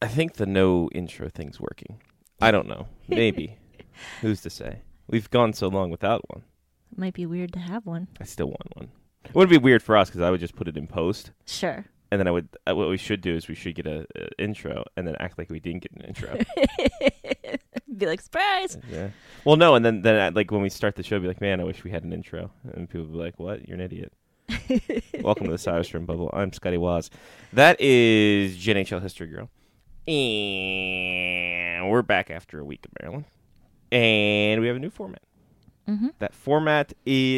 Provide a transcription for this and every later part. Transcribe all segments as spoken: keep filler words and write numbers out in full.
I think the no intro thing's working. I don't know. Maybe. Who's to say? We've gone so long without one. It might be weird to have one. I still want one. It wouldn't be weird for us because I would just put it in post. Sure. And then I would. Uh, what we should do is we should get a, a intro and then act like we didn't get an intro. Be like, surprise. Yeah. Well, no, and then then I, like when we start the show, be like, man, I wish we had an intro, and people would be like, what? You're an idiot. Welcome to the Cyrus Room Bubble. I'm Scotty Waz. That is Gen H L History Girl, and we're back after a week in Maryland, and we have a new format. Mm-hmm. That format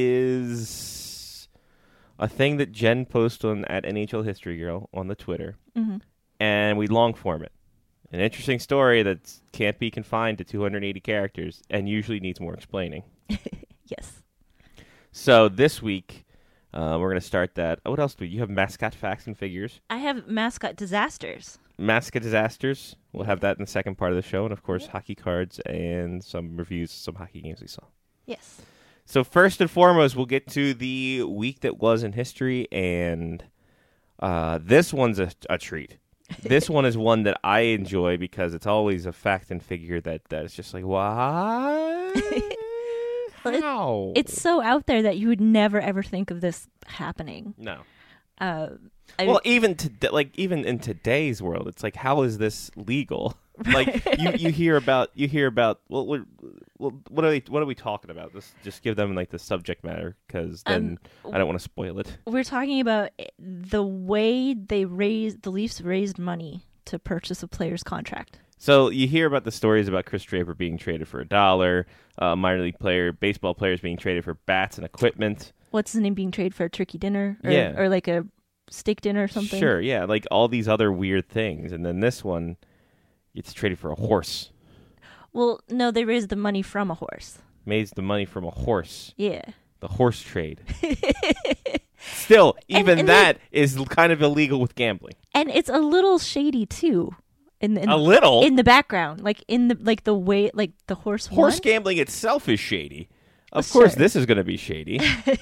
is a thing that Jen posts on at N H L History Girl on the Twitter, mm-hmm. and we long form it. An interesting story that can't be confined to two hundred eighty characters and usually needs more explaining. Yes. So this week, uh, we're going to start that. Oh, what else do we? You have mascot facts and figures. I have mascot disasters. Mascot disasters. We'll have that in the second part of the show. And, of course, yeah. hockey cards and some reviews of some hockey games we saw. Yes. So first and foremost, we'll get to the week that was in history. And uh, this one's a, a treat. This one is one that I enjoy because it's always a fact and figure that, that it's just like, what? How? It's so out there that you would never, ever think of this happening. No. Uh, I well, even to like even in today's world, it's like, how is this legal? Like you, you hear about you hear about well, what, what are they what are we talking about? Just just give them like the subject matter because then um, I don't want to spoil it. We're talking about the way they raised the Leafs raised money to purchase a player's contract. So you hear about the stories about Chris Draper being traded for a dollar, uh, minor league player, baseball players being traded for bats and equipment. What's his name being traded for a turkey dinner? Or, yeah. Or like a steak dinner or something? Sure, yeah. Like all these other weird things. And then this one, it's traded for a horse. Well, no, they raised the money from a horse. Raised the money from a horse. Yeah. The horse trade. Still, even and, and that they, is kind of illegal with gambling. And it's a little shady, too. In, in, a little in the background, like in the like the way like the horse horse won? Gambling itself is shady. Of sure. course, this is going to be shady.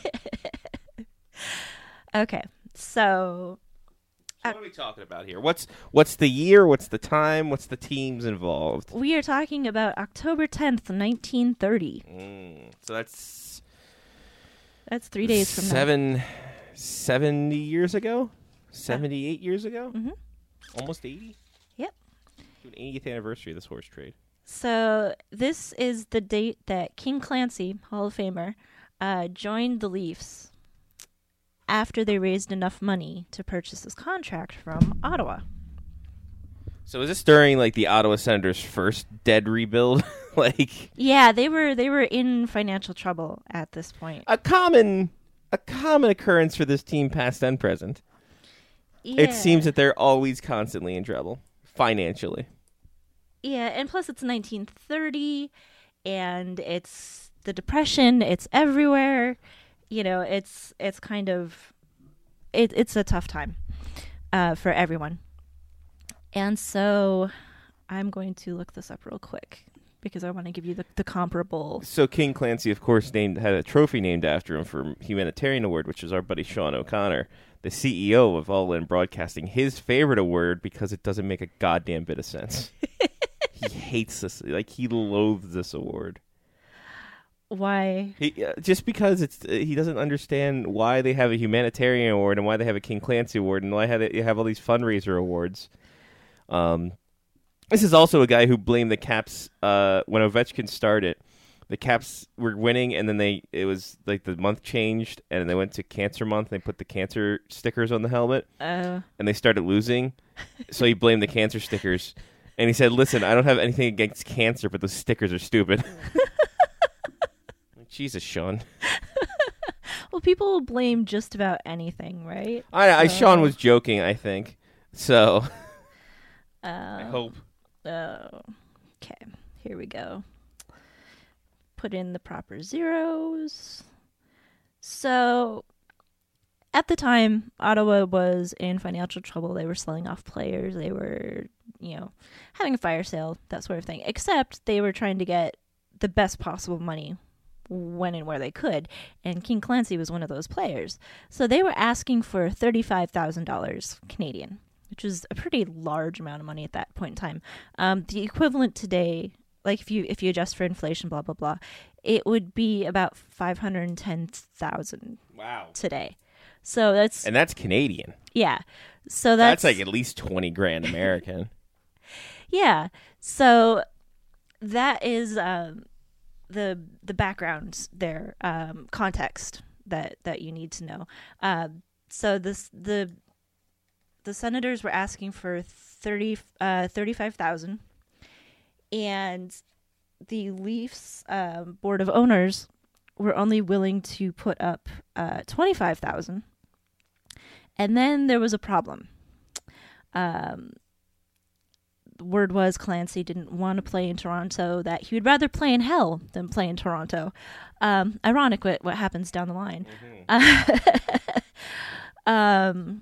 Okay, so, so what are we talking about here? What's what's the year? What's the time? What's the teams involved? We are talking about October tenth, nineteen thirty. Mm, so that's that's three days from seven, now. seventy years ago, seventy-eight uh, years ago, mm-hmm. almost eighty. An eightieth anniversary of this horse trade. So this is the date that King Clancy, Hall of Famer, uh, joined the Leafs after they raised enough money to purchase his contract from Ottawa. So is this during like the Ottawa Senators' first dead rebuild? like yeah, they were they were in financial trouble at this point. A common a common occurrence for this team, past and present. Yeah. It seems that they're always constantly in trouble financially. Yeah, and plus it's nineteen thirty, and it's the Depression. It's everywhere. You know, it's it's kind of it, it's a tough time uh, for everyone. And so I'm going to look this up real quick because I want to give you the, the comparable. So King Clancy, of course, named had a trophy named after him for Humanitarian Award, which is our buddy Sean O'Connor, the C E O of All In Broadcasting, his favorite award because it doesn't make a goddamn bit of sense. He hates this. Like, he loathes this award. Why? He, uh, just because it's uh, he doesn't understand why they have a humanitarian award and why they have a King Clancy award and why they have all these fundraiser awards. Um, this is also a guy who blamed the Caps uh, when Ovechkin started. The Caps were winning, and then they it was like the month changed, and they went to Cancer Month. And they put the cancer stickers on the helmet, uh. and they started losing. So he blamed the cancer stickers. And he said, listen, I don't have anything against cancer, but those stickers are stupid. Jesus, Sean. Well, people will blame just about anything, right? I, I so. Sean was joking, I think. So, uh, I hope. Oh, okay. Here we go. Put in the proper zeros. So, at the time, Ottawa was in financial trouble. They were selling off players. They were, you know, having a fire sale, that sort of thing. Except they were trying to get the best possible money when and where they could. And King Clancy was one of those players. So they were asking for thirty-five thousand dollars Canadian, which was a pretty large amount of money at that point in time. Um, the equivalent today, like if you if you adjust for inflation, blah blah blah, it would be about five hundred and ten thousand. Wow. Today. So that's and that's Canadian. Yeah. So that's, that's like at least twenty grand American. Yeah. So that is um, the the background there, um, context that that you need to know. Uh, so this the the Senators were asking for thirty uh, thirty-five thousand, and the Leafs um, board of owners were only willing to put up uh, twenty-five thousand. And then there was a problem. Um, the word was Clancy didn't want to play in Toronto, that he would rather play in hell than play in Toronto. Um, ironic what, what happens down the line. Mm-hmm. um,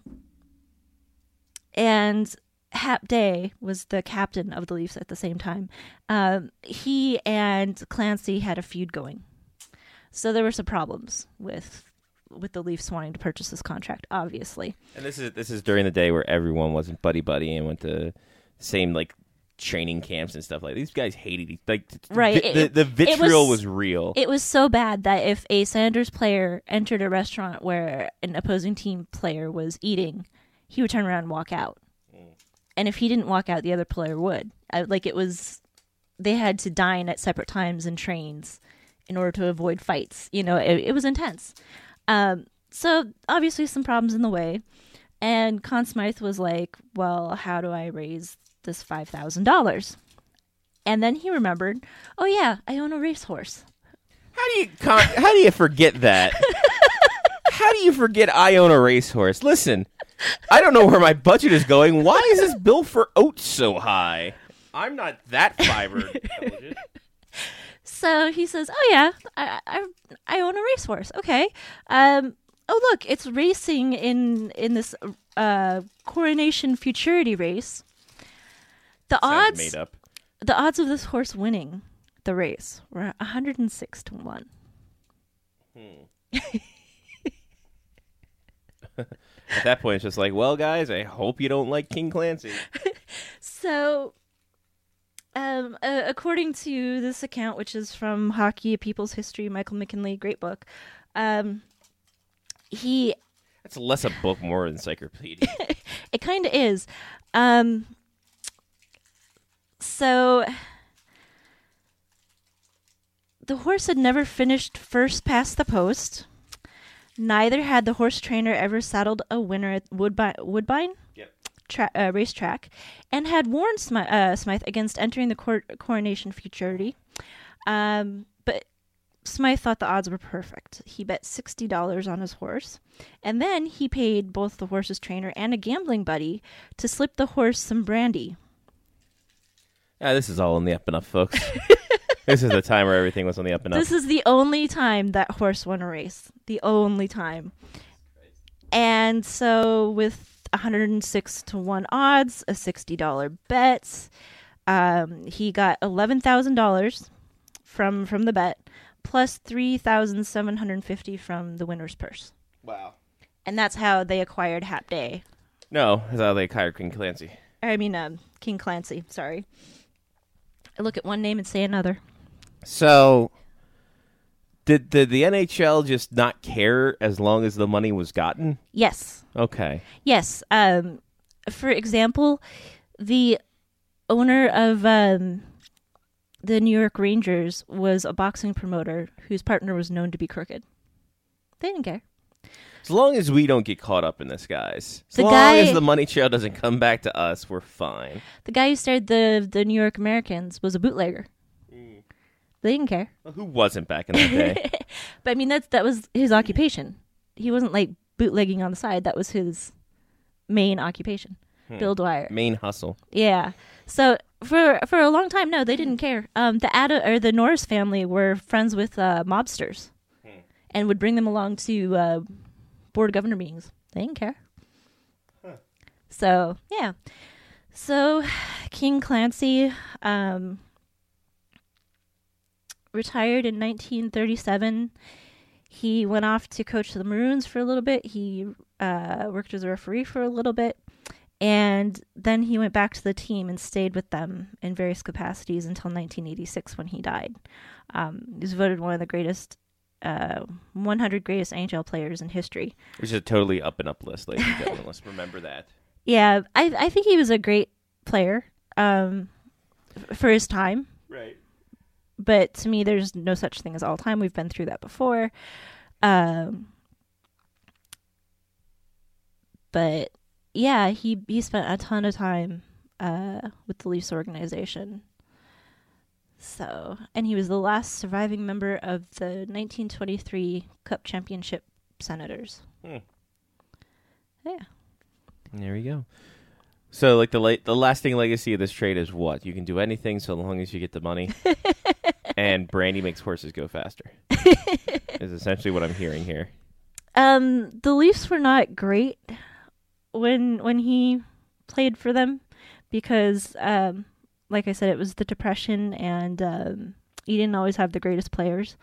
and Hap Day was the captain of the Leafs at the same time. Um, he and Clancy had a feud going. So there were some problems with with the Leafs wanting to purchase this contract, obviously. And this is this is during the day where everyone wasn't buddy buddy and went to the same like training camps and stuff like that. These guys hated each like right. the, It, the, the vitriol was, was real. It was so bad that if a Senators player entered a restaurant where an opposing team player was eating, he would turn around and walk out. Mm. And if he didn't walk out, the other player would. I, like it was, they had to dine at separate times in trains in order to avoid fights. You know, it, it was intense. Um, so obviously some problems in the way, and Conn Smythe was like, well, how do I raise this five thousand dollars? And then he remembered, oh yeah, I own a racehorse. How do you, con- how do you forget that? How do you forget I own a racehorse? Listen, I don't know where my budget is going. Why is this bill for oats so high? I'm not that fiber intelligent. So he says, "Oh yeah, I, I I own a racehorse. Okay. Um. Oh look, it's racing in in this uh Coronation Futurity race. The Sounds odds made up. The odds of this horse winning the race were one hundred and six to one. Hmm. At that point, it's just like, well, guys, I hope you don't like King Clancy. So." Um, uh, according to this account, which is from Hockey: A People's History, Michael McKinley, great book, um, he... That's less a book, more encyclopedia. It kind of is. Um, so, the horse had never finished first past the post. Neither had the horse trainer ever saddled a winner at Woodbine. Woodbine? Yep. Tra- uh, racetrack, and had warned Smythe, uh, Smythe against entering the cor- Coronation Futurity. Um, but Smythe thought the odds were perfect. He bet sixty dollars on his horse, and then he paid both the horse's trainer and a gambling buddy to slip the horse some brandy. Yeah, this is all on the up and up, folks. This is the time where everything was on the up and up. This is the only time that horse won a race. The only time. And so with one hundred six to one odds, a sixty dollars bet. Um, he got eleven thousand dollars from from the bet, plus three thousand seven hundred fifty dollars from the winner's purse. Wow. And that's how they acquired Hap Day. No, that's how they acquired King Clancy. I mean, um, King Clancy, sorry. I look at one name and say another. So, did, did the N H L just not care as long as the money was gotten? Yes. Okay. Yes. Um, for example, the owner of um, the New York Rangers was a boxing promoter whose partner was known to be crooked. They didn't care. As long as we don't get caught up in this, guys. As The long guy- as the money trail doesn't come back to us, we're fine. The guy who started the the New York Americans was a bootlegger. Mm. They didn't care. Well, who wasn't back in that day? But I mean, that's that was his occupation. He wasn't like bootlegging on the side. That was his main occupation. Hmm. Bill Dwyer. Main hustle. Yeah. So for for a long time, no, they didn't care. Um, the Ada or the Norris family were friends with uh, mobsters, hmm. and would bring them along to uh, board of governor meetings. They didn't care. Huh. So yeah. So King Clancy um, retired in nineteen thirty-seven. He went off to coach the Maroons for a little bit. He uh, worked as a referee for a little bit. And then he went back to the team and stayed with them in various capacities until nineteen eighty-six when he died. Um, he was voted one of the greatest, uh, one hundred greatest N H L players in history. Which is a totally up and up list, ladies and gentlemen. Let's remember that. Yeah, I I think he was a great player um, f- for his time. Right. But to me, there's no such thing as all time. We've been through that before. Um, but yeah, he he spent a ton of time uh, with the Leafs organization. So, and he was the last surviving member of the nineteen twenty-three Cup Championship Senators. Hmm. Yeah. There we go. So, like the la- the lasting legacy of this trade is what? You can do anything so long as you get the money, and Brandy makes horses go faster. Is essentially what I'm hearing here. Um, the Leafs were not great when when he played for them because, um, like I said, it was the Depression, and um, you didn't always have the greatest players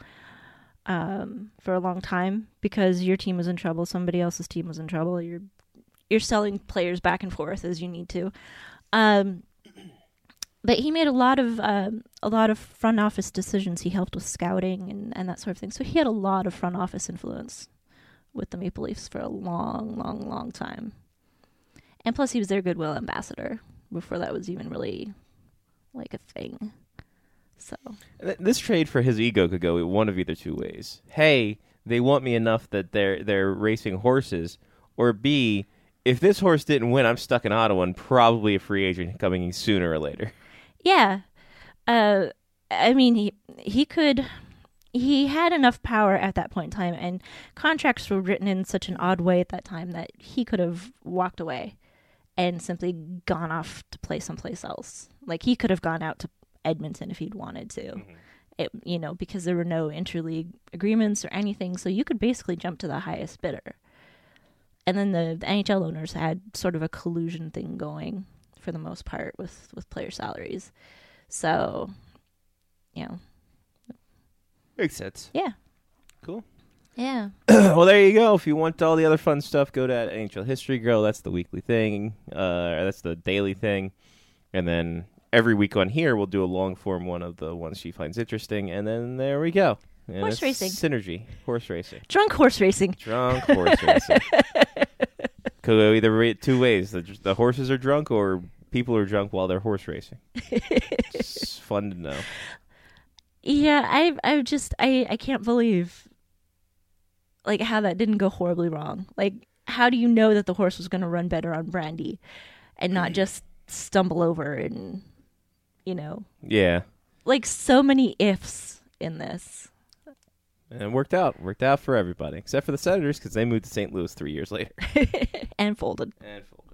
um, for a long time because your team was in trouble, somebody else's team was in trouble. You're you're selling players back and forth as you need to. Um, but he made a lot of um, a lot of front office decisions. He helped with scouting and, and that sort of thing. So he had a lot of front office influence with the Maple Leafs for a long, long, long time. And plus, he was their goodwill ambassador before that was even really like a thing. So This trade for his ego could go one of either two ways. Hey, they want me enough that they're they're racing horses, or B, if this horse didn't win, I'm stuck in Ottawa and probably a free agent coming in sooner or later. yeah, uh, I mean he he could. He had enough power at that point in time, and contracts were written in such an odd way at that time that he could have walked away and simply gone off to play someplace else. Like, he could have gone out to Edmonton if he'd wanted to, mm-hmm. it, you know, because there were no interleague agreements or anything, so you could basically jump to the highest bidder. And then the, the N H L owners had sort of a collusion thing going for the most part with, with player salaries. So, you know. Makes sense. Yeah. Cool. Yeah. Well, there you go. If you want all the other fun stuff, go to N H L History Girl. That's the weekly thing. Uh, that's the daily thing. And then every week on here, we'll do a long form one of the ones she finds interesting. And then there we go. And horse racing. Synergy. Horse racing. Drunk horse racing. Drunk horse racing. Could go either way, two ways. The, the horses are drunk or people are drunk while they're horse racing. It's fun to know. Yeah, I I just I, I can't believe like how that didn't go horribly wrong. Like, how do you know that the horse was going to run better on Brandy and not just stumble over and, you know. Yeah. Like, so many ifs in this. And it worked out. Worked out for everybody. Except for the Senators, because they moved to Saint Louis three years later. And folded. And folded.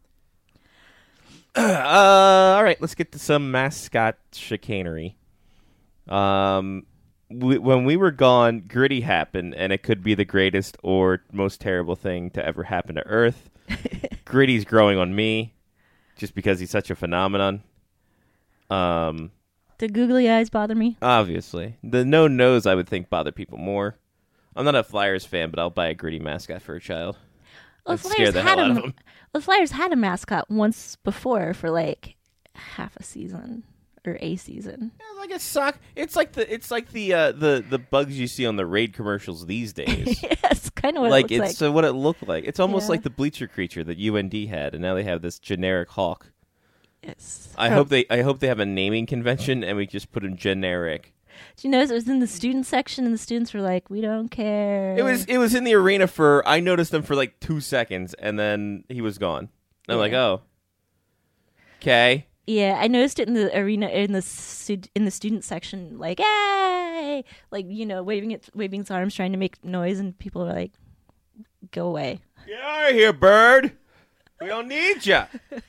uh, all right, let's get to some mascot chicanery. Um, we, when we were gone, Gritty happened, and it could be the greatest or most terrible thing to ever happen to Earth. Gritty's growing on me, just because he's such a phenomenon. Um... The googly eyes bother me? Obviously. The no nose, I would think, bother people more. I'm not a Flyers fan, but I'll buy a Gritty mascot for a child. Well, I'd scare the had hell a, out of them. The Flyers had a mascot once before for like half a season or a season. Yeah, like a sock. It's like the it's like the uh, the the bugs you see on the Raid commercials these days. Yes, kind of what like it looks it's like. Uh, what it looked like. It's almost Yeah. like the bleacher creature that U N D had, and now they have this generic hawk. Yes. I Oh. hope they I hope they have a naming convention and we just put in generic. Do you notice it was in the student section and the students were like, we don't care. It was it was in the arena for I noticed him for like two seconds and then he was gone. I'm Yeah. like, oh, okay. Yeah, I noticed it in the arena in the stud- in the student section, like, hey, like, you know, waving it, waving its arms, trying to make noise, and people were like, go away. Get out of here, bird. We don't need you.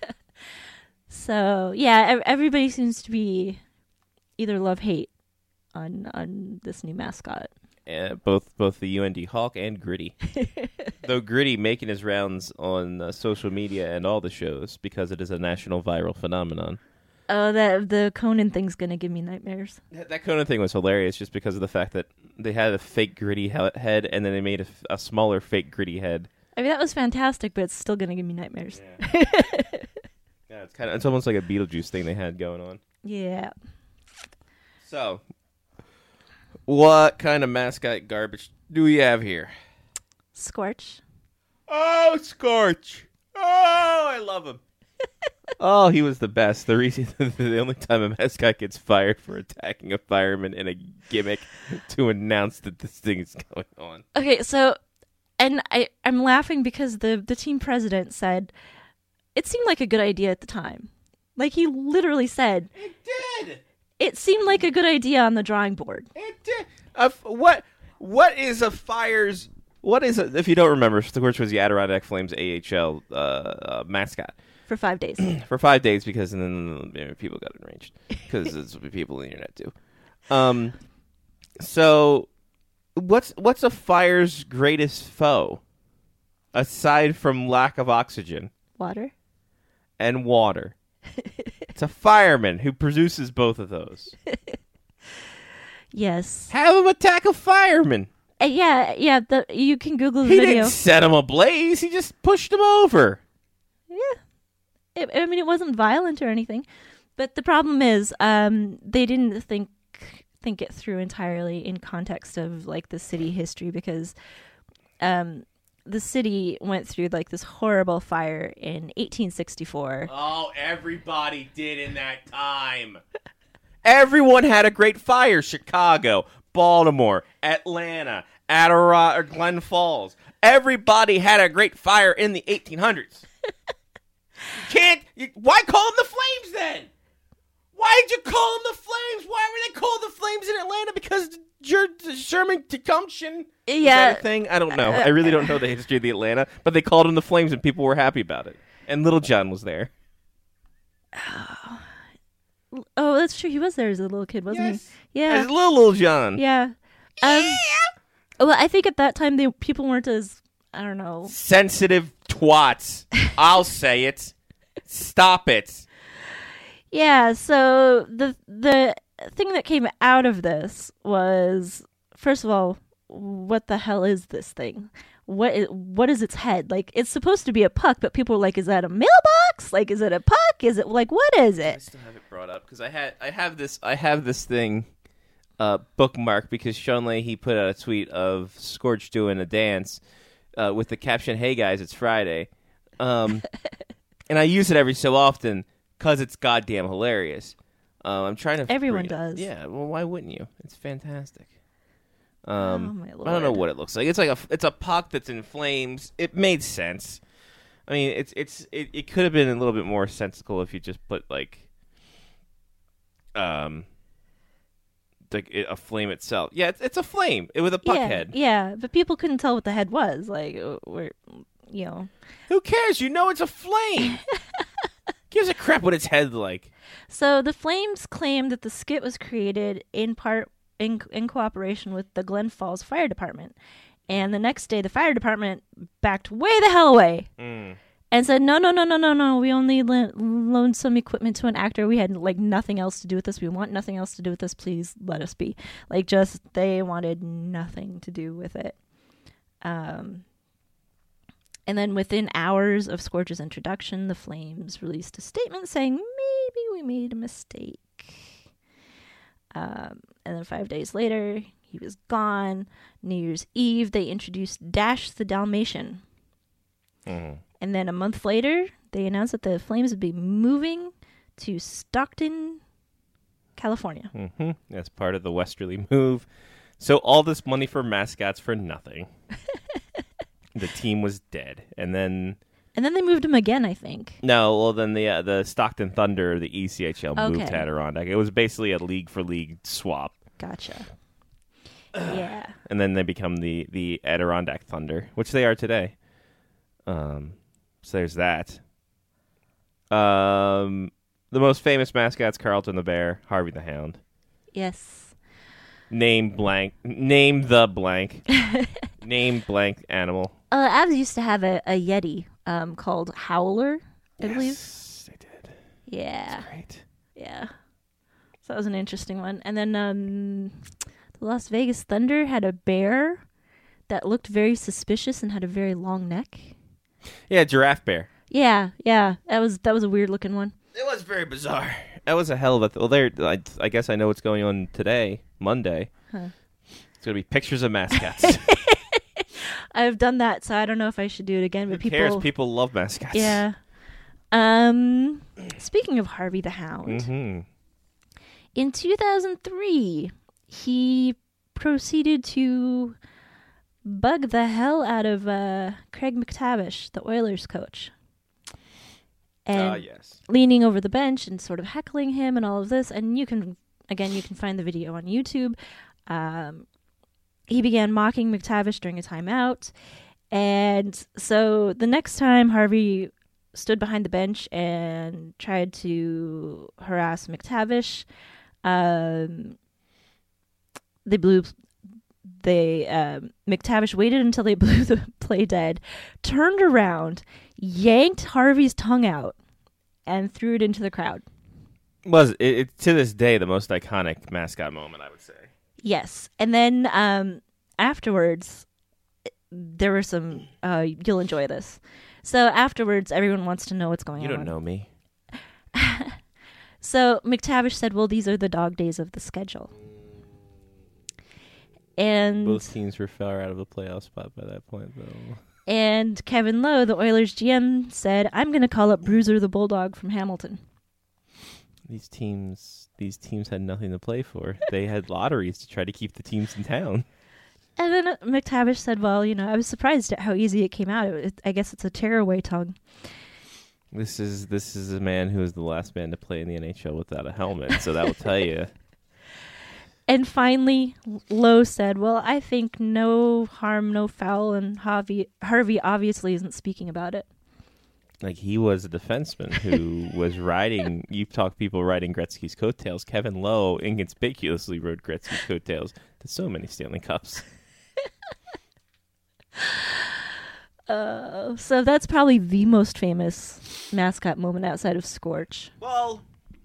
So yeah, ev- everybody seems to be either love hate on on this new mascot. Uh, both both the U N D Hawk and Gritty. Though Gritty making his rounds on uh, social media and all the shows because it is a national viral phenomenon. Oh, that the Conan thing's gonna give me nightmares. That, that Conan thing was hilarious just because of the fact that they had a fake Gritty he- head and then they made a, f- a smaller fake Gritty head. I mean, that was fantastic, but it's still going to give me nightmares. Yeah. Yeah, it's kind of it's almost like a Beetlejuice thing they had going on. Yeah. So, what kind of mascot garbage do we have here? Scorch. Oh, Scorch! Oh, I love him. Oh, he was the best. The reason, the only time a mascot gets fired for attacking a fireman in a gimmick to announce that this thing is going on. Okay, so, and I, I'm laughing because the, the team president said, it seemed like a good idea at the time. Like, he literally said, It did! it seemed like a good idea on the drawing board. It did! Uh, what, what is a fire's... What is a, if you don't remember, Scorch was the Adirondack Flames A H L uh, uh, mascot. For five days. For five days, because then you know, people got enraged. Because it's what people on the internet do. Um, so, what's what's a fire's greatest foe? Aside from lack of oxygen. Water. And water. It's a fireman who produces both of those. Yes. Have him attack a fireman. Uh, yeah, yeah. The, you can Google the He video. didn't set him ablaze. He just pushed him over. Yeah. It, I mean, it wasn't violent or anything, but the problem is, um, they didn't think think it through entirely in context of like the city history, because, um, the city went through like this horrible fire in eighteen sixty-four. Oh, everybody did in that time. Everyone had a great fire. Chicago, Baltimore, Atlanta, Adirondack, or Glen Falls. Everybody had a great fire in the eighteen hundreds. You can't. You, why call them the Flames then? Why did you call them the Flames? Why were they called the Flames in Atlanta? Because Jer- Sherman Tecumseh. Yeah. Is that a thing? I don't know. I really don't know the history of the Atlanta, but they called them the Flames, and people were happy about it. And Little John was there. Oh, that's true. He was there as a little kid, wasn't Yes. he? Yeah. As little Little John. Yeah. Um, yeah. Well, I think at that time they people weren't as, I don't know. Sensitive twats. I'll say it. Stop it. Yeah. So the the thing that came out of this was, first of all, what the hell is this thing? What is, what is its head? Like, it's supposed to be a puck, but people are like, is that a mailbox? Like, is it a puck? Is it, like, what is I it? still have it brought up because I had I have this I have this thing uh, bookmarked because Sean Leahy put out a tweet of Scorch doing a dance uh, with the caption, "Hey guys, it's Friday," um, and I use it every so often because it's goddamn hilarious. Uh, I'm trying to. Everyone bring it- does. Yeah. Well, why wouldn't you? It's fantastic. Um, Oh, my I don't know Lord. what it looks like. It's like a it's a puck that's in flames. It made sense. I mean, it's it's it, it could have been a little bit more sensical if you just put like um like it, a flame itself. Yeah, it's it's a flame it, with a puck yeah, head. Yeah, but people couldn't tell what the head was. Like, uh, we're, you know. Who cares? You know it's a flame. Gives a crap what its head like. So the Flames claimed that the skit was created in part in in cooperation with the Glen Falls Fire Department, and the next day the fire department backed way the hell away Mm. and said, "No, no, no, no, no, no. We only le- loaned some equipment to an actor. We had like nothing else to do with this. We want nothing else to do with this. Please let us be." Like, just they wanted nothing to do with it. Um. And then within hours of Scorch's introduction, the Flames released a statement saying, maybe we made a mistake. Um, and then five days later, he was gone. New Year's Eve, they introduced Dash the Dalmatian. Mm. And then a month later, they announced that the Flames would be moving to Stockton, California. Mm-hmm. That's part of the Westerly move. So all this money for mascots for nothing. The team was dead, and then And then they moved him again, I think. no, well then the uh, the Stockton Thunder, the E C H L, moved Okay. to Adirondack. It was basically a league for league swap, Gotcha. Yeah. and then they become the the Adirondack Thunder, which they are today. Um, so there's that. Um, the most famous mascots: Carlton the Bear, Harvey the Hound. Yes. Name blank. Name the blank. Name blank animal. Uh, Avs used to have a, a Yeti um, called Howler, I believe. Yes, they did. Yeah. Great. Yeah. So that was an interesting one. And then um, the Las Vegas Thunder had a bear that looked very suspicious and had a very long neck. Yeah, giraffe bear. Yeah, yeah, that was that was a weird looking one. It was very bizarre. That was a hell of a... Th- well, there. I, I guess I know what's going on today, Monday. Huh. It's going to be pictures of mascots. I've done that, so I don't know if I should do it again. But Who people, cares? People love mascots. yeah. Um, speaking of Harvey the Hound, Mm-hmm. in two thousand three, he proceeded to bug the hell out of uh, Craig McTavish, the Oilers coach. And Ah, yes. leaning over the bench and sort of heckling him and all of this. And you can, again, you can find the video on YouTube. Um, he began mocking McTavish during a timeout. And so the next time Harvey stood behind the bench and tried to harass McTavish, um, they blew... They um, McTavish waited until they blew the play dead, turned around, yanked Harvey's tongue out, and threw it into the crowd. Was it, it to this day the most iconic mascot moment, I would say. Yes, and then um, afterwards, there were some. Uh, you'll enjoy this. So afterwards, everyone wants to know what's going You on. don't know me. So McTavish said, "Well, these are the dog days of the schedule." And Both teams were far out of the playoff spot by that point, though. And Kevin Lowe, the Oilers G M, said, "I'm going to call up Bruiser the Bulldog from Hamilton." These teams, these teams had nothing to play for. They had lotteries to try to keep the teams in town. And then uh, McTavish said, "Well, you know, I was surprised at how easy it came out. It, it, I guess it's a tearaway tongue." This is this is a man who is the last man to play in the N H L without a helmet, so that will tell you. And finally, Lowe said, "Well, I think no harm, no foul," and Harvey, Harvey obviously isn't speaking about it. Like, he was a defenseman who was riding, you talk people riding Gretzky's coattails. Kevin Lowe inconspicuously rode Gretzky's coattails to so many Stanley Cups. Uh, so that's probably the most famous mascot moment outside of Scorch. Well,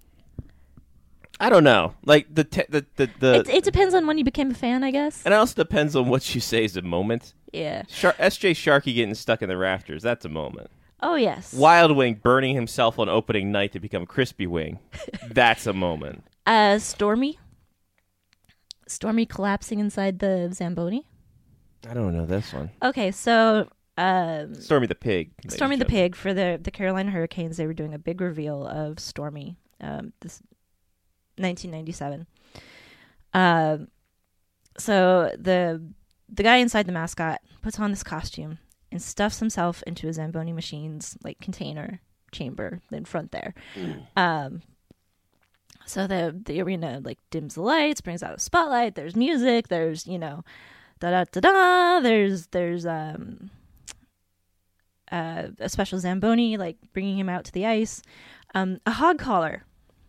I don't know. Like, the te- the the, the It, it depends on when you became a fan, I guess. and it also depends on what you say is a moment. Yeah. Shar- S J Sharkey getting stuck in the rafters, that's a moment. Oh, yes. Wild Wing burning himself on opening night to become Crispy Wing, that's a moment. Uh, Stormy. Stormy collapsing inside the Zamboni. I don't know this one. Okay, so um, Stormy the Pig. Stormy the Pig for the the Carolina Hurricanes. They were doing a big reveal of Stormy. Um, this nineteen ninety-seven. Um, so the the guy inside the mascot puts on this costume and stuffs himself into a Zamboni machine's like container chamber in front there. Mm. Um, so the the arena like dims the lights, brings out a spotlight. There's music. There's you know, da da da da. There's there's um. Uh, a special Zamboni, like bringing him out to the ice. Um, a hog collar.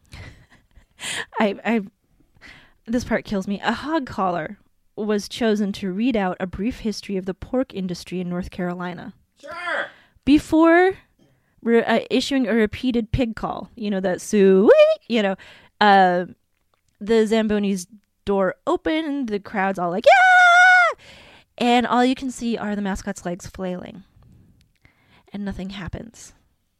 I, I, this part kills me. A hog collar was chosen to read out a brief history of the pork industry in North Carolina. Sure. Before re- uh, issuing a repeated pig call, you know, that sue, you know, uh, the Zamboni's door opened, the crowd's all like, yeah! And all you can see are the mascot's legs flailing. And nothing happens.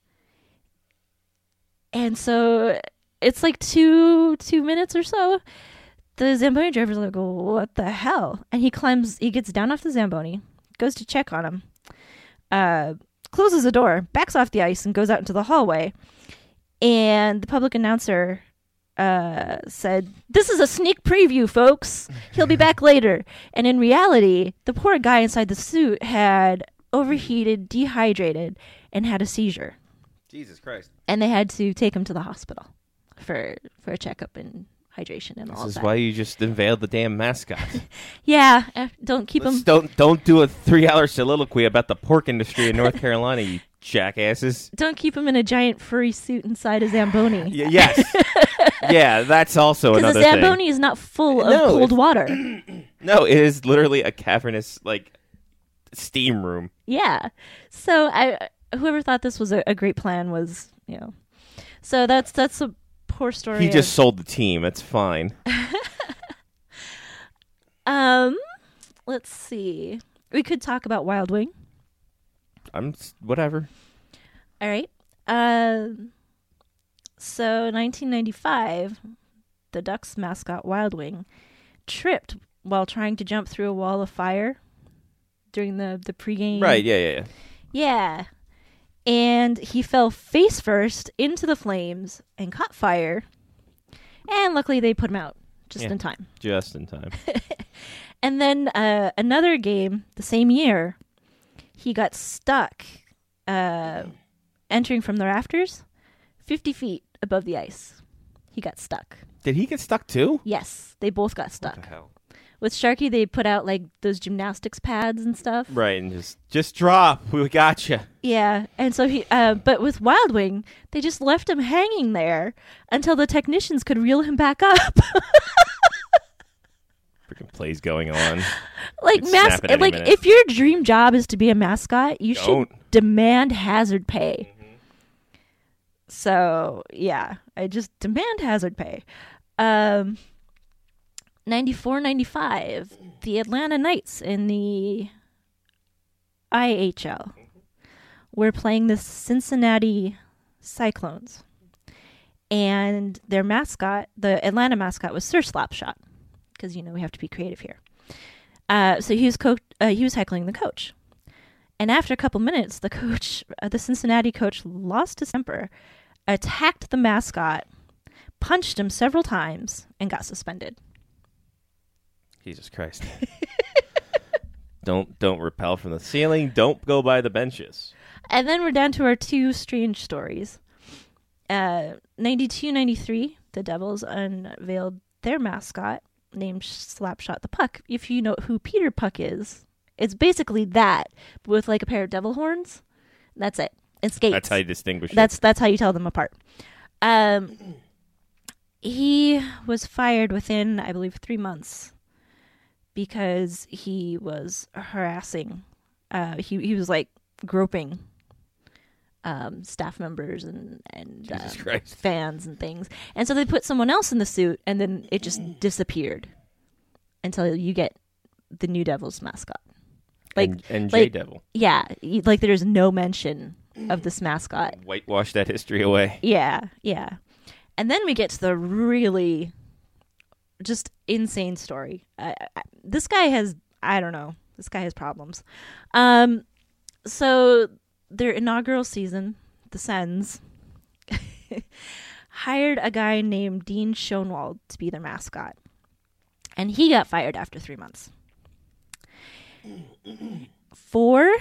And so it's like two two minutes or so. The Zamboni driver's like, what the hell? And he climbs, he gets down off the Zamboni, goes to check on him, uh, closes the door, backs off the ice, and goes out into the hallway. And the public announcer uh, said, "This is a sneak preview, folks. He'll be back later." And in reality, the poor guy inside the suit had overheated, dehydrated, and had a seizure. Jesus Christ. And they had to take him to the hospital for for a checkup and hydration and This all is that. why you just unveiled the damn mascot. Yeah, uh, don't keep Let's him. Don't don't do a three-hour soliloquy about the pork industry in North Carolina, you jackasses. Don't keep him in a giant furry suit inside a Zamboni. Y- yes. Yeah, that's also Because another a Zamboni thing. is not full of No, cold it's- water. No, it is literally a cavernous, like, steam room. Yeah. So I, whoever thought this was a, a great plan was, you know. So that's that's a poor story. He of- just sold the team. It's fine. Um, let's see. we could talk about Wild Wing. I'm s- whatever. All right. Uh, so nineteen ninety-five, the Ducks mascot Wild Wing tripped while trying to jump through a wall of fire during the, the pregame. Right, yeah, yeah, yeah. Yeah. And he fell face first into the flames and caught fire. And luckily they put him out just Yeah. in time. Just in time. And then uh, another game the same year, he got stuck uh, entering from the rafters fifty feet above the ice. He got stuck. Did he get stuck too? Yes, they both got What stuck. the hell? With Sharky, they put out like those gymnastics pads and stuff. Right, and just just drop. We gotcha. Yeah, and so he, uh, but with Wild Wing, they just left him hanging there until the technicians could reel him back up. Freaking plays going on. like Could mas- snap at any like minute. if your dream job is to be a mascot, you Don't. should demand hazard pay. So yeah, I just demand hazard pay. Um, ninety-four ninety-five, the Atlanta Knights in the I H L were playing the Cincinnati Cyclones, and their mascot, the Atlanta mascot, was Sir Slapshot, because you know we have to be creative here. Uh, so he was co- uh, he was heckling the coach, and after a couple minutes, the coach, uh, the Cincinnati coach, lost his temper, attacked the mascot, punched him several times, and got suspended. Jesus Christ. don't don't repel from the ceiling. Don't go by the benches. And then we're down to our two strange stories. Uh, ninety-two ninety-three, the Devils unveiled their mascot named Slapshot the Puck. If you know who Peter Puck is, it's basically that, but with like a pair of devil horns. That's it. And skates. That's how you distinguish it. That's that's how you tell them apart. Um, he was fired within, I believe, three months because he was harassing. Uh, he he was like groping um, staff members and and Jesus um, Christ. fans and things, and so they put someone else in the suit, and then it just disappeared until you get the New Devils mascot. Like and, and like- J-Devil. yeah, y- like there's no mention of this mascot. Whitewash that history away. Yeah, yeah. And then we get to the really just insane story. I, I, this guy has, I don't know, this guy has problems. Um, so their inaugural season, the Sens, hired a guy named Dean Schoenwald to be their mascot. And he got fired after three months. For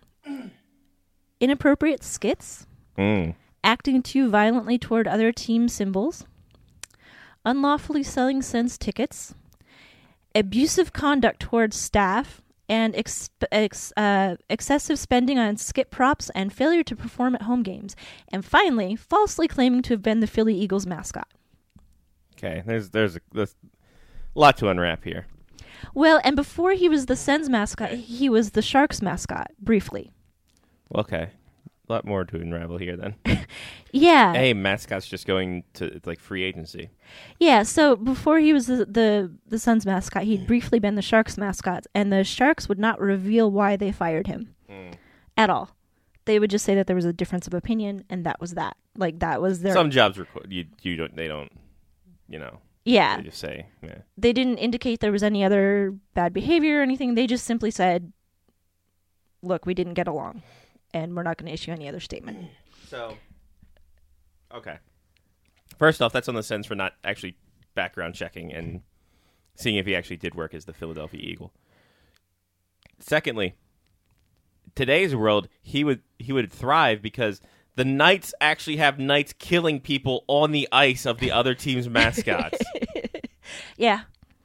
inappropriate skits, Mm. acting too violently toward other team symbols, unlawfully selling Sens tickets, abusive conduct towards staff, and ex- ex- uh, excessive spending on skit props and failure to perform at home games. And finally, falsely claiming to have been the Philly Eagles mascot. Okay, there's there's a, there's a lot to unwrap here. Well, and before he was the Sens mascot, he was the Sharks mascot, briefly. Okay, a lot more to unravel here then. Yeah. Hey, mascot's just going to it's like free agency. Yeah, so before he was the, the the Suns mascot, he'd briefly been the Sharks mascot, and the Sharks would not reveal why they fired him Mm. at all. They would just say that there was a difference of opinion, and that was that. Like that was their. Some jobs requ- you you don't they don't you know yeah, they just say yeah. they didn't indicate there was any other bad behavior or anything. They just simply said, "Look, we didn't get along, and we're not going to issue any other statement." So okay, first off, that's on the Sens for not actually background checking and seeing if he actually did work as the Philadelphia Eagle. Secondly, today's world, he would he would thrive because the Knights actually have Knights killing people on the ice of the other team's mascots. Yeah,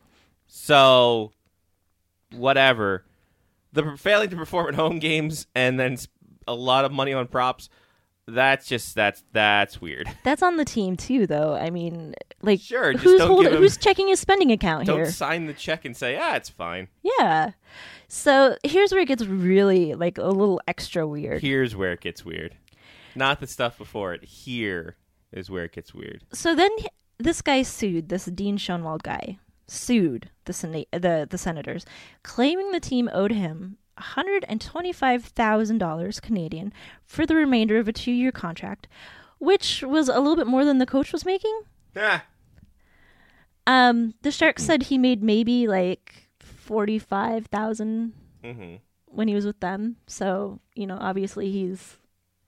So, whatever. The failing to perform at home games and then sp- a lot of money on props. That's just that's that's weird. that's on the team too, though. I mean, like, Sure, just who's don't hold- give him- who's checking his spending account Don't here? sign the check and say, ah, it's fine. Yeah. So here's where it gets really like a little extra weird. Here's where it gets weird. Not the stuff before it. Here is where it gets weird. So then h- this guy sued, this Dean Schoenwald guy sued the Sena- the the Senators, claiming the team owed him one hundred twenty-five thousand dollars Canadian for the remainder of a two-year contract, which was a little bit more than the coach was making. Yeah. Um, the Sharks said he made maybe like forty-five thousand dollars Mm-hmm. when he was with them. So, you know, obviously he's...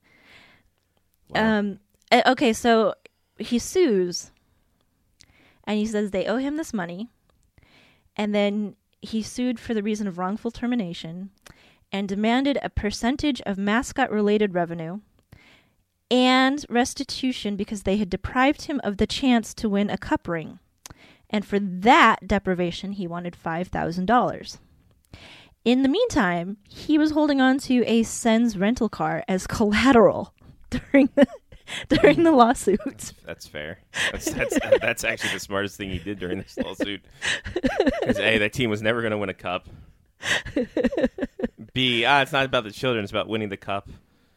Wow. Um. uh, Okay, so he sues, and he says they owe him this money, and then he sued for the reason of wrongful termination and demanded a percentage of mascot-related revenue and restitution because they had deprived him of the chance to win a cup ring. And for that deprivation, he wanted five thousand dollars. In the meantime, he was holding on to a Sens rental car as collateral during the during the lawsuit. That's fair. That's that's, that's actually the smartest thing he did during this lawsuit. Because A, that team was never going to win a cup. B, ah, it's not about the children; it's about winning the cup.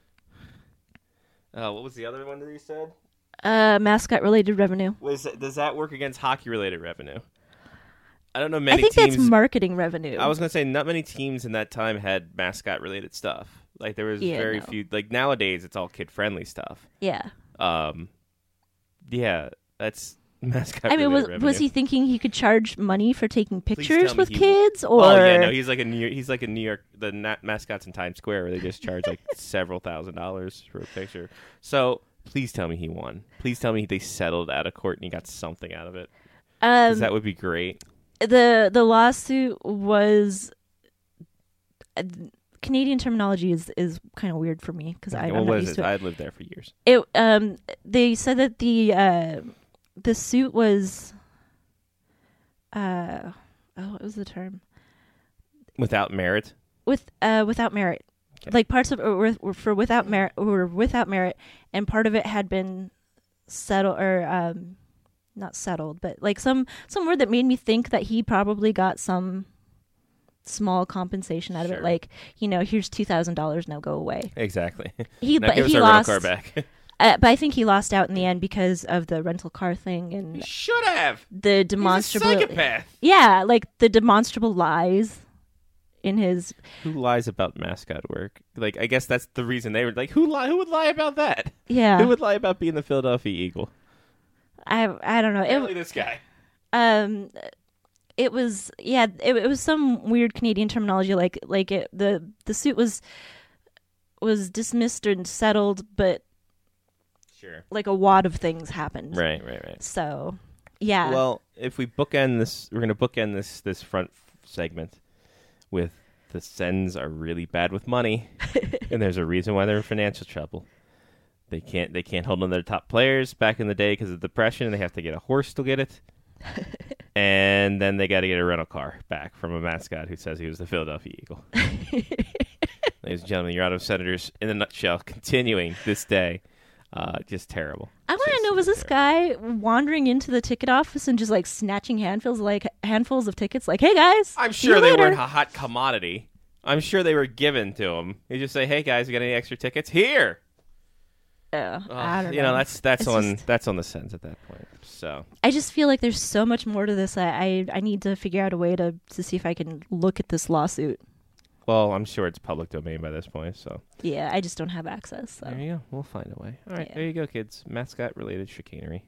Uh, what was the other one that he said? Uh, mascot-related revenue. Was does that work against hockey-related revenue? I don't know I many think teams. that's marketing revenue. I was going to say not many teams in that time had mascot-related stuff. Like there was Yeah, very no. few. Like nowadays, it's all kid-friendly stuff. Yeah. Um, yeah, that's mascot. I mean, was revenue. was he thinking he could charge money for taking tell pictures me with he- kids, or? Oh yeah, no, he's like a New York, he's like a New York the na- mascots in Times Square where they just charge like several thousand dollars for a picture. So please tell me he won. Please tell me they settled out of court and he got something out of it. 'Cause um, that would be great. the the lawsuit was. Uh, Canadian terminology is, is kind of weird for me because Okay, I'm well, not what is used it? to it. I lived there for years. It um they said that the uh the suit was uh oh what was the term Without merit. with uh without merit. Okay. Like parts of it were, were for without merit were without merit, and part of it had been settled or um not settled, but like some some word that made me think that he probably got some small compensation out of Sure. it, like, you know, here's two thousand dollars, now go away. Exactly. He Now but give us he our lost rental car back. uh, but I think he lost out in the end because of the rental car thing He and should have. the He's a demonstrable psychopath. yeah, like the demonstrable lies in his Who lies about mascot work? Like, I guess that's the reason they were like, who lie? Who would lie about that? yeah. Who would lie about being the Philadelphia Eagle? I I don't know. Apparently It this guy. um it was yeah, it, it was some weird Canadian terminology like like it the the suit was was dismissed and settled, but Sure. like a wad of things happened. Right, right, right. So, yeah. Well, if we bookend this, we're going to bookend this this front f- segment with the Sens are really bad with money, and there's a reason why they're in financial trouble. They can't they can't hold on to their top players back in the day because of depression, and they have to get a horse to get it. And then they got to get a rental car back from a mascot who says he was the Philadelphia Eagle. Ladies and gentlemen, you're out of Senators in a nutshell. Continuing this day, uh, just terrible. I want to Just know, was this terrible. guy wandering into the ticket office and just like snatching handfuls, like handfuls of tickets, like, "Hey guys, I'm see you sure they later." weren't a hot commodity. I'm sure they were given to him. You just say, "Hey guys, you got any extra tickets? Here." Oh, Ugh, I don't know. you know, that's that's It's on just- that's on the Sens at that point. So I just feel like there's so much more to this. I, I I need to figure out a way to to see if I can look at this lawsuit. well, I'm sure it's public domain by this point. So Yeah, I just don't have access. So. there you go. We'll find a way. All right, Yeah. there you go, kids. Mascot related chicanery.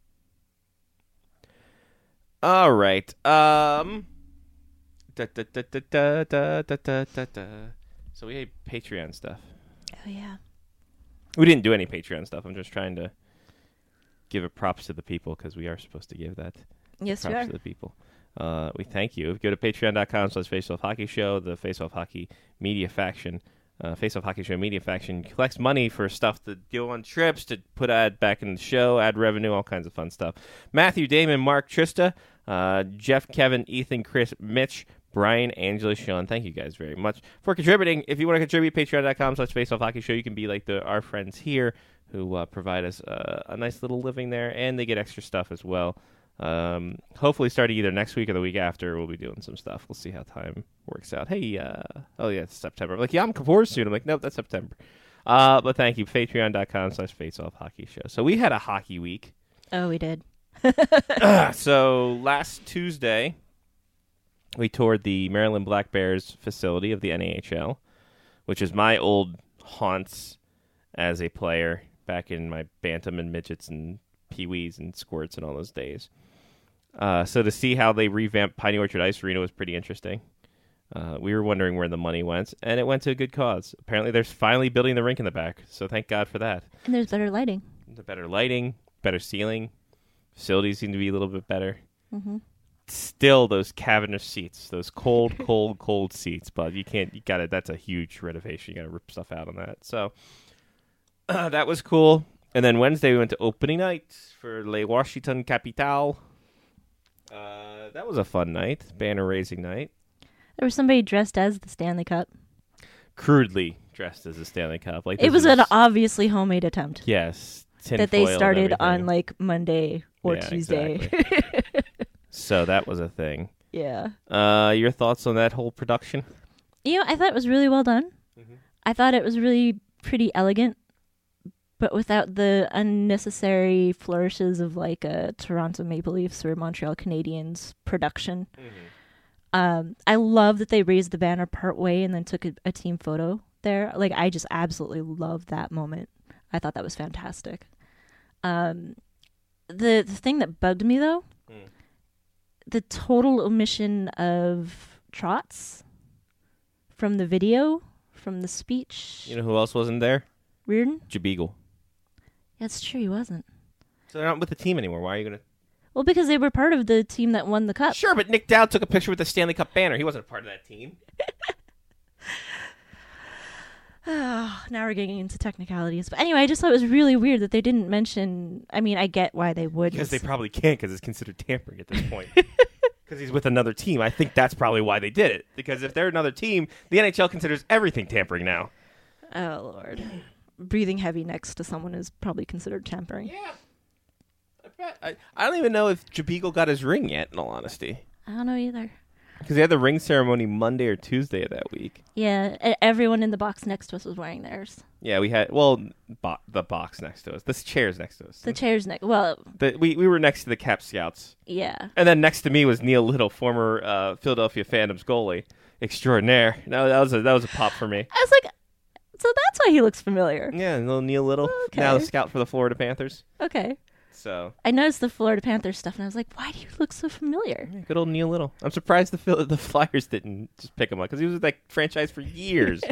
All right. Um. Da, da, da, da, da, da, da, da, da, da. So we had Patreon stuff. Oh yeah. We didn't do any Patreon stuff. I'm just trying to give a props to the people because we are supposed to give that Yes, we props are. to the people. Uh, we thank you. Go to patreon.com slash Face Off Hockey Show, the Face Off Hockey Media Faction. Uh, Face Off Hockey Show Media Faction collects money for stuff to go on trips, to put ad back in the show, add revenue, all kinds of fun stuff. Matthew, Damon, Mark, Trista, uh, Jeff, Kevin, Ethan, Chris, Mitch, Brian, Angela, Sean, thank you guys very much for contributing. If you want to contribute, patreon.com slash Face Off Hockey Show. You can be like the our friends here who uh, provide us uh, a nice little living there, and they get extra stuff as well. Um, hopefully starting either next week or the week after, we'll be doing some stuff. We'll see how time works out. Hey, uh, oh yeah, it's September. I'm like, yeah, I'm Kapoor soon. I'm like, nope, that's September. Uh, but thank you, patreon.com slash Face Off Hockey Show. So we had a hockey week. Oh, we did. So last Tuesday, we toured the Maryland Black Bears facility of the N A H L, which is my old haunts as a player back in my bantam and midgets and peewees and squirts and all those days. Uh, so to see how they revamped Piney Orchard Ice Arena was pretty interesting. Uh, we were wondering where the money went, and it went to a good cause. Apparently, they're finally building the rink in the back, so thank God for that. And there's better lighting. The better lighting, better ceiling. Facilities seem to be a little bit better. Mm-hmm. Still, those cavernous seats, those cold, cold, cold seats. But you can't. You got to. That's a huge renovation. You got to rip stuff out on that. So uh, that was cool. And then Wednesday we went to opening night for Le Washington Capitale. Uh, that was a fun night, banner raising night. There was somebody dressed as the Stanley Cup. Crudely dressed as a Stanley Cup. Like it was is, an obviously homemade attempt. Yes, that they started on like Monday or yeah, Tuesday. Exactly. So that was a thing. Yeah. Uh, your thoughts on that whole production? You know, I thought it was really well done. Mm-hmm. I thought it was really pretty elegant, but without the unnecessary flourishes of like a Toronto Maple Leafs or Montreal Canadiens production. Mm-hmm. Um, I love that they raised the banner part way and then took a, a team photo there. Like, I just absolutely loved that moment. I thought that was fantastic. Um, the, the thing that bugged me, though, mm. the total omission of Trotz from the video, from the speech. You know who else wasn't there? Reardon? Jabeagle. That's true, he wasn't. So they're not with the team anymore. Why are you going to... Well, because they were part of the team that won the cup. Sure, but Nick Dowd took a picture with the Stanley Cup banner. He wasn't a part of that team. Oh, now we're getting into technicalities. But anyway, I just thought it was really weird that they didn't mention... I mean, I get why they would. Because they probably can't, because it's considered tampering at this point. Because he's with another team. I think that's probably why they did it. Because if they're another team, the N H L considers everything tampering now. Oh, Lord. Breathing heavy next to someone is probably considered tampering. Yeah. I, I don't even know if Jabeagle got his ring yet, in all honesty. I don't know either. Because they had the ring ceremony Monday or Tuesday of that week. Yeah, everyone in the box next to us was wearing theirs. Yeah, we had, well, bo- the box next to us. The chairs next to us. The chairs next, well. The, we, we were next to the Cap Scouts. Yeah. And then next to me was Neil Little, former uh, Philadelphia Phantoms goalie extraordinaire. No, that was a, that was a pop for me. I was like, so that's why he looks familiar. Yeah, little Neil Little. Okay. Now the scout for the Florida Panthers. Okay. So I noticed the Florida Panthers stuff, and I was like, "Why do you look so familiar?" Yeah, good old Neil Little. I'm surprised the the Flyers didn't just pick him up because he was with that franchise for years.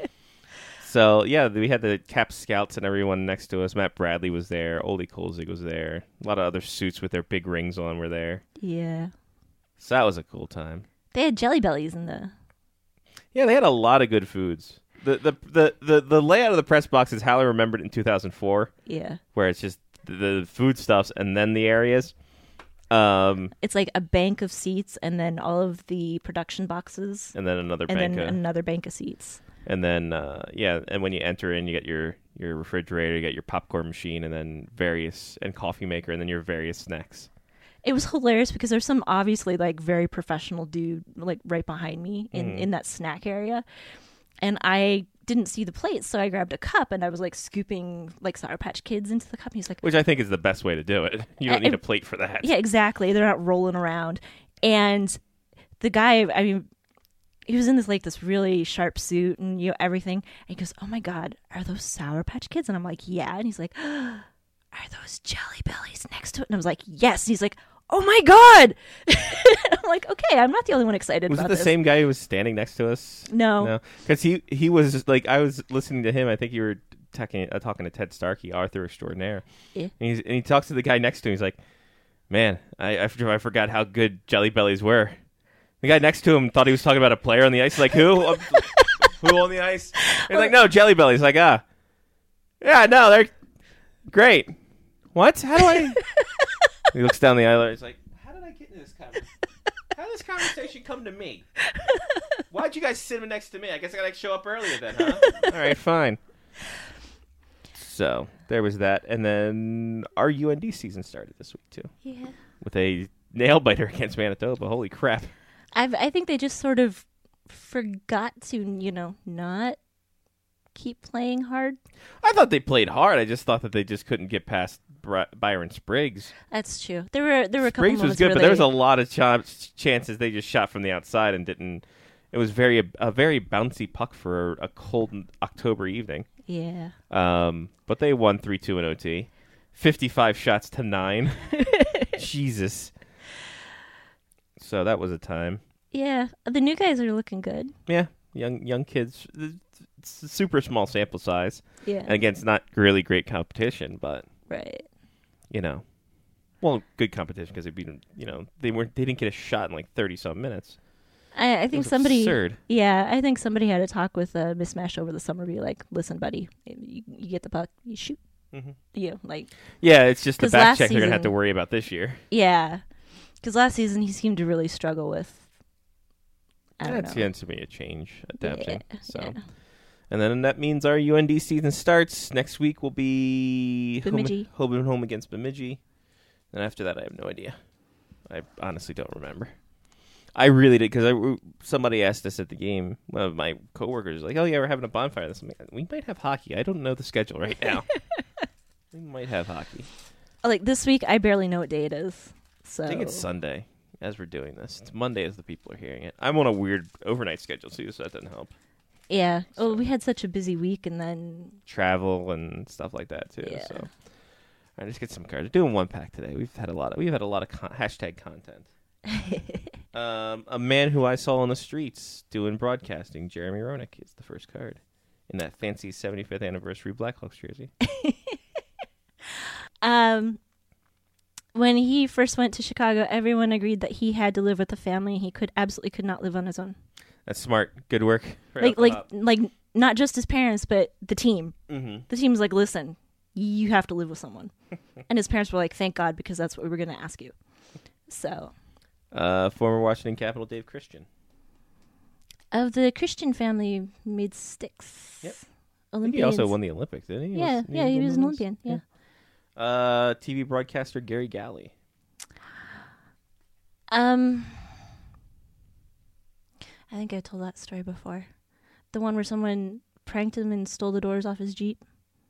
So yeah, we had the Cap Scouts and everyone next to us. Matt Bradley was there. Ole Kolzig was there. A lot of other suits with their big rings on were there. Yeah. So that was a cool time. They had Jelly Bellies in the. Yeah, they had a lot of good foods. The the the the, the layout of the press box is how I remembered it in two thousand four. Yeah. Where it's just the foodstuffs and then the areas. Um, it's like a bank of seats and then all of the production boxes. And then another and bank then of... another bank of seats. And then, uh, yeah, and when you enter in, you get your, your refrigerator, you get your popcorn machine, and then various, and coffee maker, and then your various snacks. It was hilarious because there's some obviously like very professional dude like right behind me in, mm. in that snack area. And I didn't see the plate, so I grabbed a cup and I was like scooping like Sour Patch Kids into the cup. And he's like, which I think is the best way to do it. You don't uh, need a plate for that. Yeah, exactly. They're not rolling around. And the guy, I mean, he was in this like this really sharp suit and you know everything. And he goes, "Oh my God, are those Sour Patch Kids?" And I'm like, "Yeah." And he's like, "Are those Jelly Bellies next to it?" And I was like, "Yes." And he's like, "Oh my God." I'm like, okay, I'm not the only one excited was about this. Was it the this. same guy who was standing next to us? No. No. Because he, he was like, I was listening to him. I think you were talking, uh, talking to Ted Starkey, Arthur Extraordinaire. Yeah. And, he's, and he talks to the guy next to him. He's like, "Man, I, I, I forgot how good Jelly Bellies were." The guy next to him thought he was talking about a player on the ice. He's like, who? Who on the ice? And he's like, "No, Jelly Bellies." He's like, ah. Yeah, no, they're great. What? How do I... He looks down the aisle. He's like, "How did I get into this conversation? How did this conversation come to me? Why'd you guys sit next to me? I guess I gotta show up earlier then, huh?" All right, fine. So there was that, and then our U N D season started this week too. Yeah. With a nail biter against Manitoba. Holy crap! I've, I think they just sort of forgot to, you know, not keep playing hard. I thought they played hard. I just thought that they just couldn't get past Bri- Byron Spriggs. That's true. There were there were a couple Spriggs was moments good, where but they, there was a lot of ch- chances they just shot from the outside and didn't. It was very a very bouncy puck for a cold October evening. Yeah. Um, but they won three two in O T. fifty-five shots to nine. Jesus. So that was a time. Yeah. The new guys are looking good. Yeah, young young kids. It's a super small sample size. Yeah. And again, it's not really great competition, but Right. you know, well, good competition because they beat them. You know, they weren't. They didn't get a shot in like thirty some minutes. I, I It think was somebody. absurd. Yeah, I think somebody had a talk with uh, Miss Mash over the summer. Be like, listen, buddy, you, you get the puck, you shoot. Mm-hmm. You like. Yeah, it's just the 'Cause back last check they're gonna have to season- worry about this year. Yeah, because last season he seemed to really struggle with. I don't That's know. going to be a change adapting. Yeah, so, yeah. and then that means our U N D season starts next week. Will be home, Bemidji. home and home against Bemidji, and after that, I have no idea. I honestly don't remember. I really did because somebody asked us at the game. One of my coworkers was like, "Oh yeah, we're having a bonfire this week. We might have hockey. I don't know the schedule right now. We might have hockey. Like this week, I barely know what day it is. So I think it's Sunday as we're doing this. It's Monday as the people are hearing it. I'm on a weird overnight schedule too, so that doesn't help. Yeah. Oh, So- we had such a busy week, and then Travel and stuff like that too. Yeah. So I just get some cards. We're doing one pack today. We've had a lot of we've had a lot of con- hashtag content. um, a man who I saw on the streets doing broadcasting, Jeremy Roenick, is the first card in that fancy seventy-fifth anniversary Blackhawks jersey. um, when he first went to Chicago, everyone agreed that he had to live with a family. He could absolutely could not live on his own. That's smart. Good work. Right like off the like hop. like not just his parents, but the team. Mhm. The team's like, listen, you have to live with someone. And his parents were like, thank God, because that's what we were going to ask you. So, Uh, former Washington Capitol Dave Christian. of the Christian family, made sticks. Yep. I think Olympians. he also won the Olympics, didn't he? Yeah, Was- yeah, he was an Olympians? Olympian. Yeah. Uh, T V broadcaster Gary Galley. Um, I think I told that story before. The one where someone pranked him and stole the doors off his Jeep.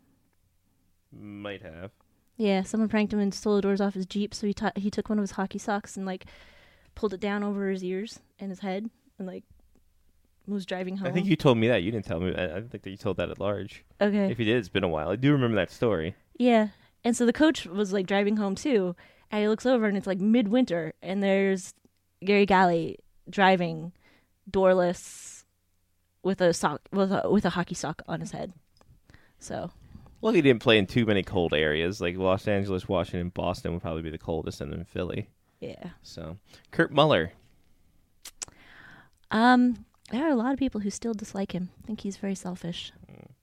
Might have. Yeah, someone pranked him and stole the doors off his Jeep. So he ta- he took one of his hockey socks and like pulled it down over his ears and his head and like was driving home. I think you told me that. You didn't tell me. I, I don't think that you told that at large. Okay. If you did, it's been a while. I do remember that story. Yeah. And so the coach was like driving home too, and he looks over and it's like midwinter, and there's Gary Galley driving doorless with a sock with a, with a hockey sock on his head. So Well, he didn't play in too many cold areas. Like Los Angeles, Washington, Boston would probably be the coldest, and then Philly. yeah. So, Kurt Muller. Um, there are a lot of people who still dislike him. I think he's very selfish.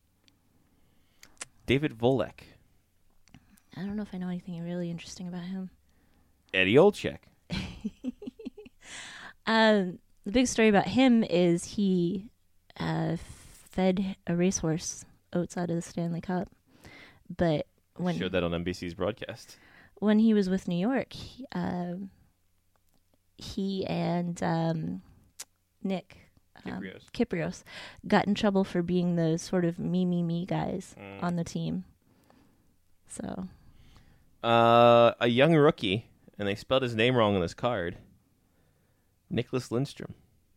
David Volek. I don't know if I know anything really interesting about him. Eddie Olczyk. Um, the big story about him is he uh, fed a racehorse oats out of the Stanley Cup. But when Showed that on N B C's broadcast. when he was with New York, he, um, he and um, Nick um, Kyprios. Kyprios got in trouble for being the sort of me, me, me guys Mm. on the team. So, Uh, a young rookie, and they spelled his name wrong on this card. Nicholas Lindstrom.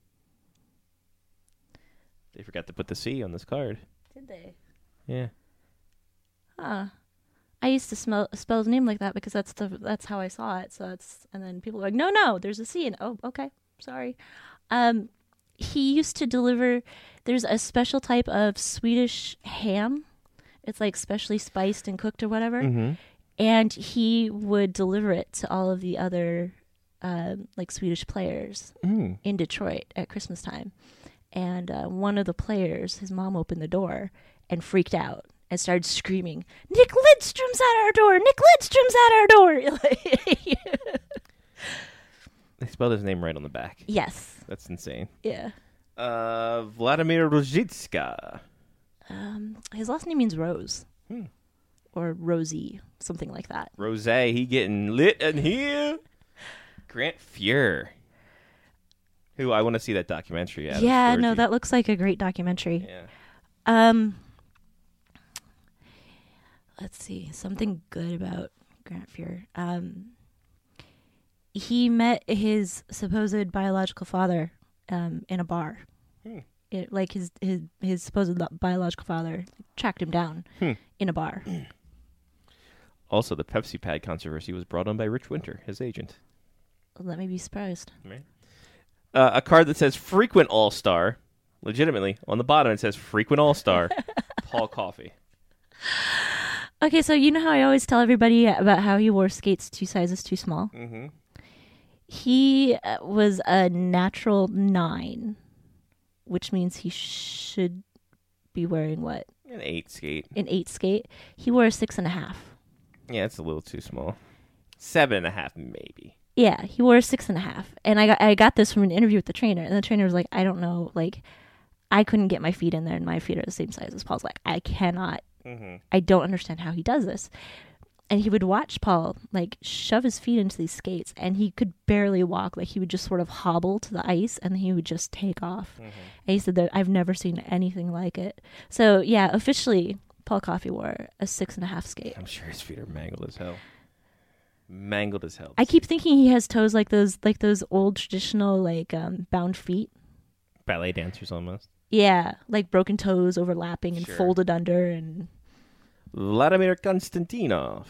They forgot to put the C on this card. did they? Yeah. Huh. I used to smell, spell his name like that because that's the that's how I saw it. So it's and then people were like, no, no, there's a C. And oh, okay, sorry. Um, he used to deliver. There's a special type of Swedish ham. It's like specially spiced and cooked or whatever. Mm-hmm. And he would deliver it to all of the other um, like Swedish players Mm. in Detroit at Christmas time. And uh, one of the players, his mom opened the door and freaked out and started screaming, Nick Lidstrom's at our door! Nick Lidstrom's at our door! They spelled his name right on the back. Yes. That's insane. Yeah. Uh, Vladimir Rozhitska. Um, his last name means Rose. Hmm. Or Rosie, something like that. Rose, he getting lit in here. Grant Fuhr. Who I want to see that documentary. Adam yeah, no, Storgy. that looks like a great documentary. Yeah. Um, let's see, something good about Grant Fuhr. Um, he met his supposed biological father um, in a bar. Hmm. It, like his, his his supposed biological father tracked him down Hmm. in a bar. Also, the Pepsi Pad controversy was brought on by Rich Winter, his agent. Let me be surprised. Right. Uh, a card that says frequent all-star, legitimately, on the bottom it says frequent all-star, Paul Coffey. Okay, so you know how I always tell everybody about how he wore skates two sizes too small? Mm-hmm. He uh, was a natural nine, which means he should be wearing what? An eight skate. An eight skate. He wore a six and a half. Yeah, it's a little too small. Seven and a half, maybe. Yeah, he wore a six and a half. And I got I got this from an interview with the trainer, and the trainer was like, I don't know, like, I couldn't get my feet in there, and my feet are the same size as Paul's. Like, I cannot, Mm-hmm. I don't understand how he does this. And he would watch Paul, like, shove his feet into these skates, and he could barely walk. Like, he would just sort of hobble to the ice, and he would just take off. Mm-hmm. And he said that I've never seen anything like it. So, yeah, officially, Paul Coffey wore a six and a half skate. I'm sure his feet are mangled as hell. Mangled as hell. I keep thinking he has toes like those, like those old traditional, like, um, bound feet. Ballet dancers almost. Yeah, like broken toes overlapping and Sure. folded under, and Vladimir Konstantinov.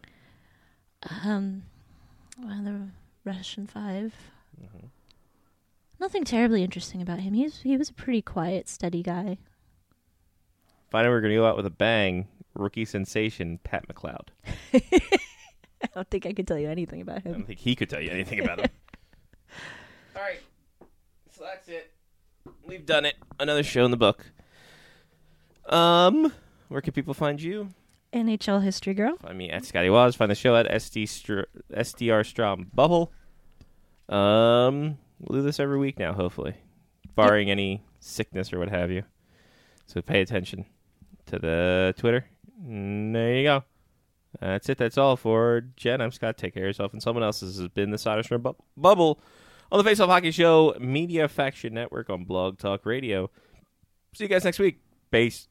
um, well, the Russian Five. Mm-hmm. Nothing terribly interesting about him. He was, he was a pretty quiet, steady guy. Finally, we're going to go out with a bang. Rookie sensation, Pat McLeod. I don't think I could tell you anything about I him. don't think he could tell you anything about him. All right. So that's it. We've done it. Another show in the book. Um, where can people find you? N H L History Girl. Find me at Scotty Waz. Find the show at S D Str- S D R Strom Bubble. Um, we'll do this every week now, hopefully, barring yep. any sickness or what have you. So pay attention to the Twitter. And there you go. That's it. That's all for Jen. I'm Scott. Take care of yourself. And someone else. This has been the Soderstrom bu- Bubble on the Face Off Hockey Show Media Faction Network on Blog Talk Radio. See you guys next week. Peace.